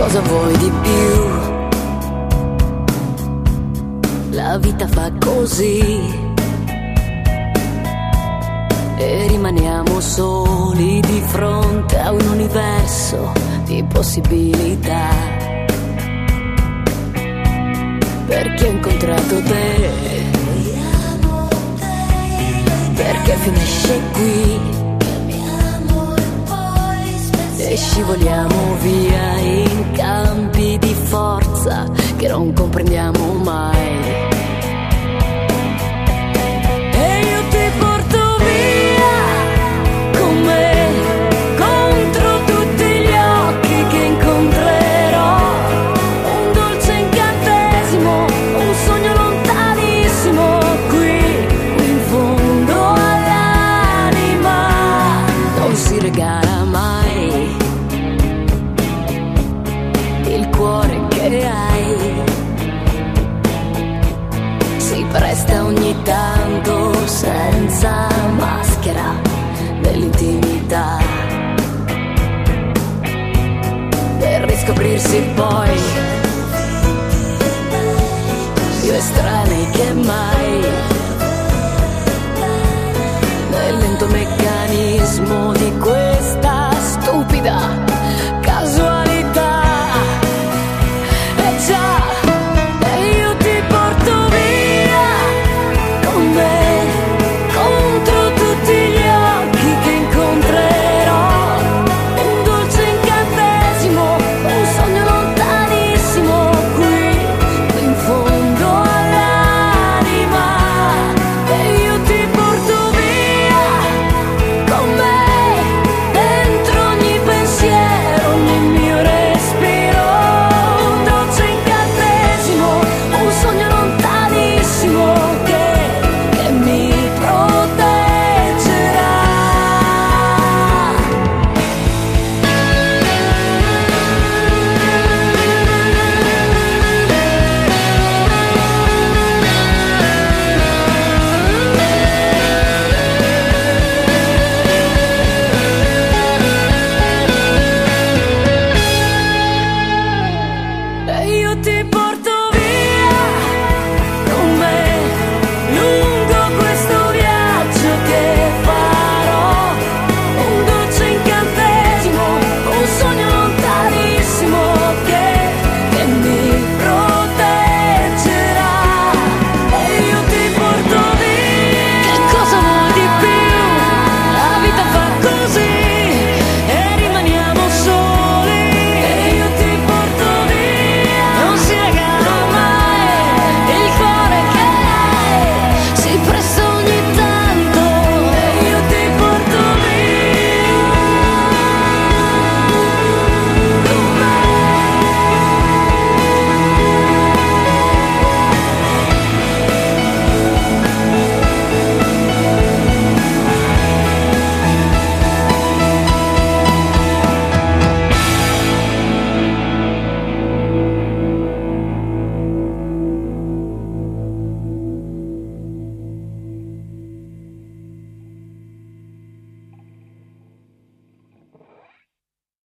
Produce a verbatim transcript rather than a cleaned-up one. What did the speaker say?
Cosa vuoi di più? La vita fa così e rimaniamo soli di fronte a un universo di possibilità. Perché ho incontrato te, perché finisce qui e scivoliamo via in campi di forza che non comprendiamo mai. E io ti porto via con me, contro tutti gli occhi che incontrerò. Un dolce incantesimo, un sogno lontanissimo, qui, qui in fondo all'anima. Non si regala mai il cuore che hai, si presta ogni tanto senza maschera nell'intimità, per riscoprirsi poi